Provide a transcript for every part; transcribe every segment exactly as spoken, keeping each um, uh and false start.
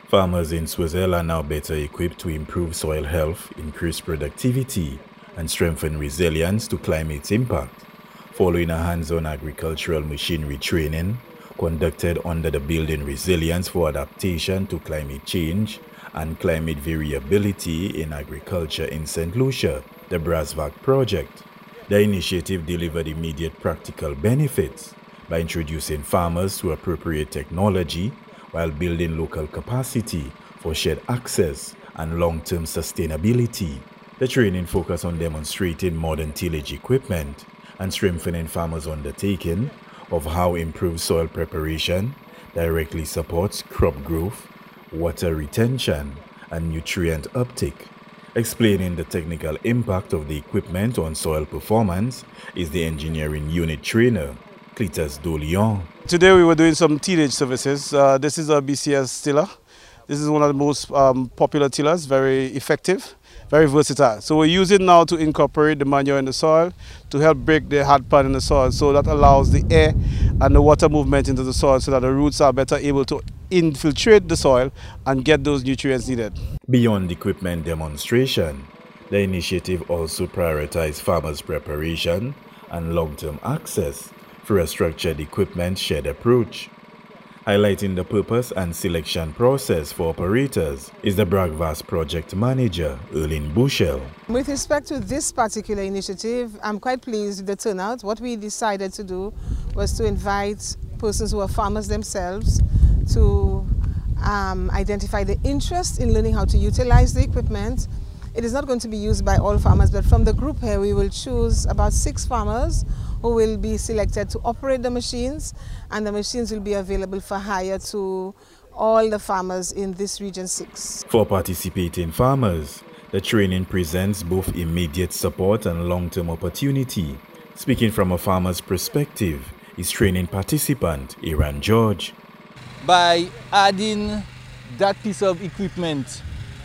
Farmers in Swaziland are now better equipped to improve soil health, increase productivity, and strengthen resilience to climate impact, following a hands-on agricultural machinery training conducted under the Building Resilience for Adaptation to Climate Change and Climate Variability in Agriculture in Saint Lucia, the BRASVAC project. The initiative delivered immediate practical benefits by introducing farmers to appropriate technology while building local capacity for shared access and long-term sustainability. The training focused on demonstrating modern tillage equipment and strengthening farmers' undertaking of how improved soil preparation directly supports crop growth, water retention, and nutrient uptake. Explaining the technical impact of the equipment on soil performance is the engineering unit trainer, Cletus Dolion. Today we were doing some tillage services. Uh, this is a B C S tiller. This is one of the most um, popular tillers, very effective, very versatile. So we're using now to incorporate the manure in the soil to help break the hard pan in the soil. So that allows the air and the water movement into the soil so that the roots are better able to infiltrate the soil and get those nutrients needed. Beyond equipment demonstration, the initiative also prioritized farmers' preparation and long-term access through a structured equipment shared approach. Highlighting the purpose and selection process for operators is the BRASVAC project manager, Erlyn Bushell. With respect to this particular initiative, I'm quite pleased with the turnout. What we decided to do was to invite persons who are farmers themselves to um, identify the interest in learning how to utilize the equipment. It is not going to be used by all farmers, but from the group here we will choose about six farmers who will be selected to operate the machines, and the machines will be available for hire to all the farmers in this region six. For participating farmers, the training presents both immediate support and long-term opportunity. Speaking from a farmer's perspective is training participant Iran George. By adding that piece of equipment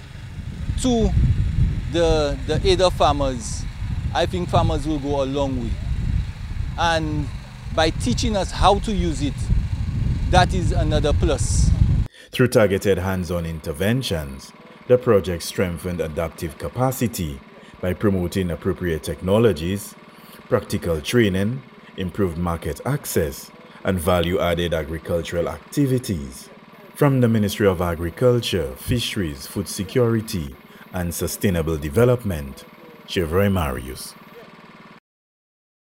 to the, the aid of farmers, I think farmers will go a long way. And by teaching us how to use it, that is another plus. Through targeted hands-on interventions, the project strengthened adaptive capacity by promoting appropriate technologies, practical training, improved market access, and value-added agricultural activities. From the Ministry of Agriculture, Fisheries, Food Security, and Sustainable Development, Chevrolet Marius.